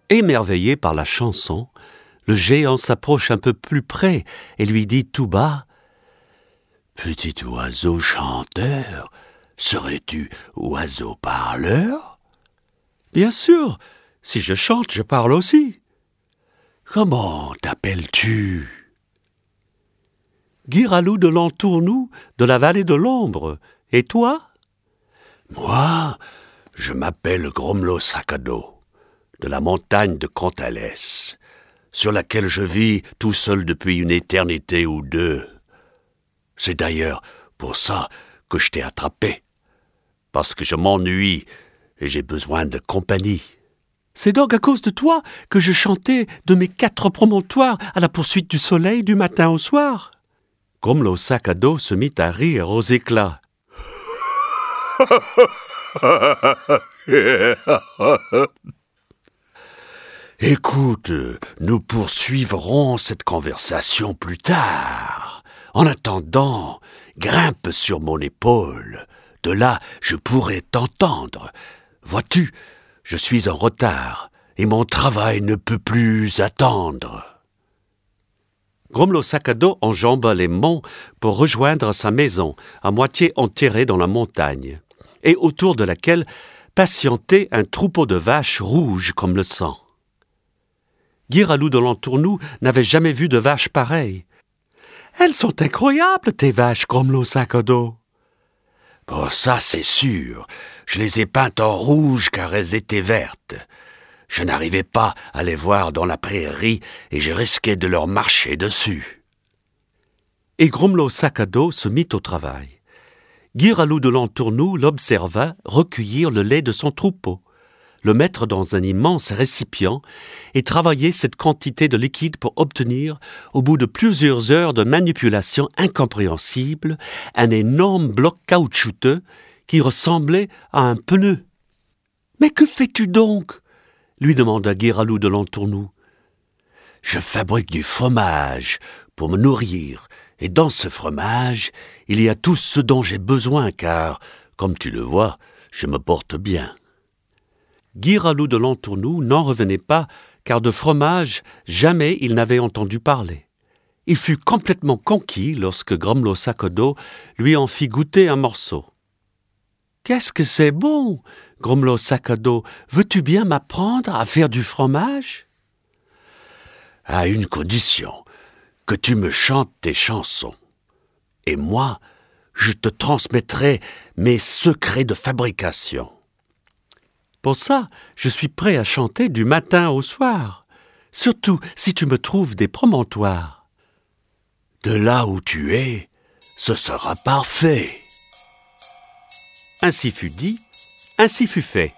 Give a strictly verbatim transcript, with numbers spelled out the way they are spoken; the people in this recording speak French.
Émerveillé par la chanson, le géant s'approche un peu plus près et lui dit tout bas « Petit oiseau chanteur, serais-tu oiseau parleur ?»« Bien sûr, si je chante, je parle aussi. »« Comment t'appelles-tu ?»« Guiralou de Lantournou, de la vallée de l'ombre. Et toi ?»« Moi, je m'appelle Gromlo Sac-à-dos, de la montagne de Cantalès, sur laquelle je vis tout seul depuis une éternité ou deux. C'est d'ailleurs pour ça que je t'ai attrapé, parce que je m'ennuie et j'ai besoin de compagnie. C'est donc à cause de toi que je chantais de mes quatre promontoires à la poursuite du soleil du matin au soir. » Gromlo Sac-à-dos se mit à rire aux éclats. Écoute, nous poursuivrons cette conversation plus tard. En attendant, grimpe sur mon épaule. De là, je pourrai t'entendre. Vois-tu, je suis en retard et mon travail ne peut plus attendre. Gromlo Sac-à-dos enjamba les monts pour rejoindre sa maison, à moitié enterrée dans la montagne, et autour de laquelle patientait un troupeau de vaches rouges comme le sang. Guiralou de Lantournou n'avait jamais vu de vaches pareilles. « Elles sont incroyables, tes vaches, Gromlo Sac-à-dos. »« Pour ça, c'est sûr. Je les ai peintes en rouge car elles étaient vertes. Je n'arrivais pas à les voir dans la prairie et je risquais de leur marcher dessus. » Et Gromlo Sac-à-dos se mit au travail. Guiralou de Lantournou l'observa recueillir le lait de son troupeau, le mettre dans un immense récipient et travailler cette quantité de liquide pour obtenir, au bout de plusieurs heures de manipulation incompréhensible, un énorme bloc caoutchouteux qui ressemblait à un pneu. « Mais que fais-tu donc ?» lui demanda Guiralou de Lantournou. « Je fabrique du fromage pour me nourrir, et dans ce fromage, il y a tout ce dont j'ai besoin, car, comme tu le vois, je me porte bien. » Guiralou de Lantournou n'en revenait pas, car de fromage, jamais il n'avait entendu parler. Il fut complètement conquis lorsque Gromlo Sac-à-dos lui en fit goûter un morceau. « Qu'est-ce que c'est bon, Gromlo Sac-à-dos, veux-tu bien m'apprendre à faire du fromage ?»« À une condition, que tu me chantes tes chansons. Et moi, je te transmettrai mes secrets de fabrication. » Pour ça, je suis prêt à chanter du matin au soir, surtout si tu me trouves des promontoires. De là où tu es, ce sera parfait. Ainsi fut dit, ainsi fut fait.